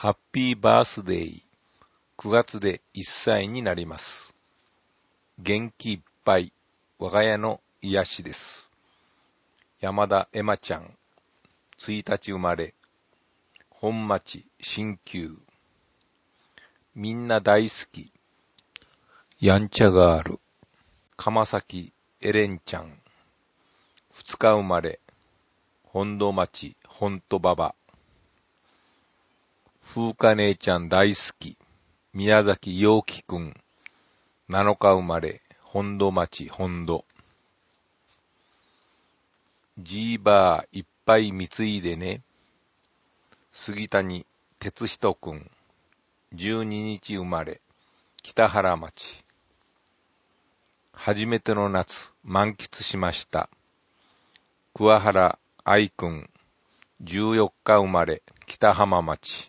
ハッピーバースデー。9月で1歳になります。元気いっぱい、我が家の癒しです。山田エマちゃん、1日生まれ、本町新旧。みんな大好き、やんちゃガール、鎌崎エレンちゃん、2日生まれ、本土町本土ババ。風花姉ちゃん大好き、宮崎陽気くん、7日生まれ、本土町本土。ジーバーいっぱい貢いでね。杉谷哲人くん、12日生まれ、北原町。初めての夏、満喫しました。桑原愛くん、14日生まれ、北浜町。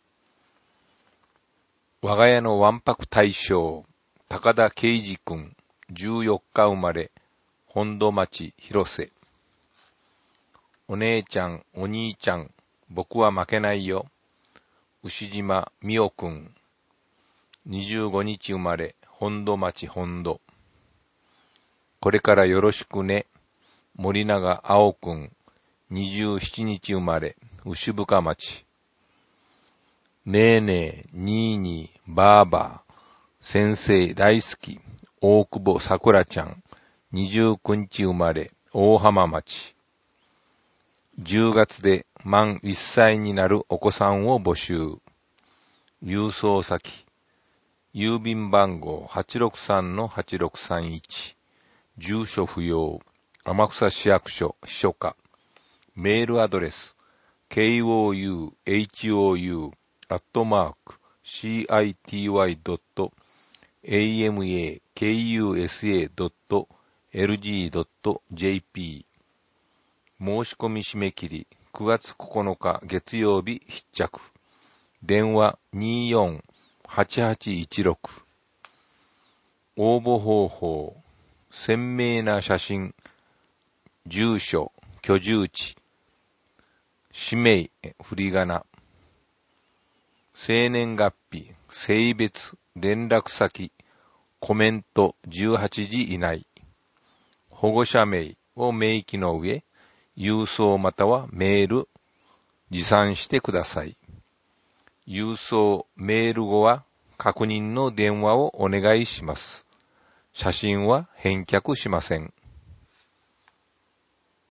我が家のわんぱく大将、高田啓二くん、14日生まれ、本土町広瀬。お姉ちゃん、お兄ちゃん、僕は負けないよ。牛島美代くん、25日生まれ、本土町本土。これからよろしくね。森永青くん、27日生まれ、牛深町。ねえねえ、にーにー、ばーばー、先生大好き、大久保さくらちゃん、29日生まれ、大浜町。10月で満1歳になるお子さんを募集。郵送先、郵便番号 863-8631、住所不要、天草市役所秘書課、メールアドレス、kouhou@city.amakusa.lg.jp。 申し込み締め切り9月9日月曜日必着。電話24-8816。応募方法、鮮明な写真、住所、居住地、氏名、振り仮名、生年月日、性別、連絡先、コメント18時以内、保護者名を明記の上、郵送またはメール、持参してください。郵送、メール後は確認の電話をお願いします。写真は返却しません。